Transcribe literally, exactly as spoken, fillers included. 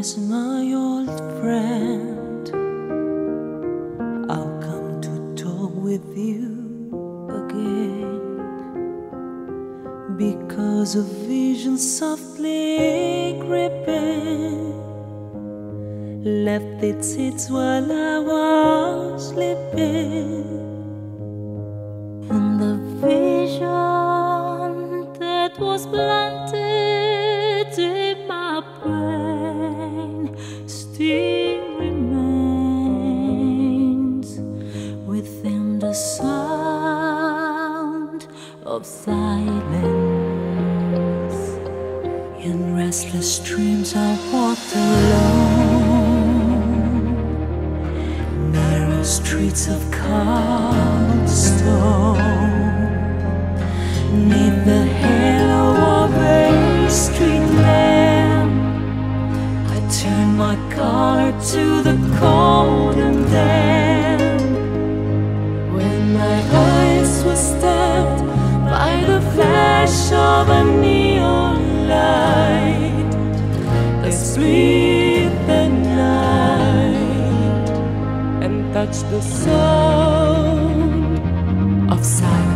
is my old friend. I'll come to talk with you again, because a vision softly creeping left its seeds while I was sleeping. And the vision that was planted in my brain still remains within the sound of silence. In restless dreams I walked alone, narrow streets of cobblestone. 'Neath the halo of a street lamp, I turned my collar to the cold and damp. When my eyes were stabbed by the flash of a neon light that split the night and touched the soul of silence.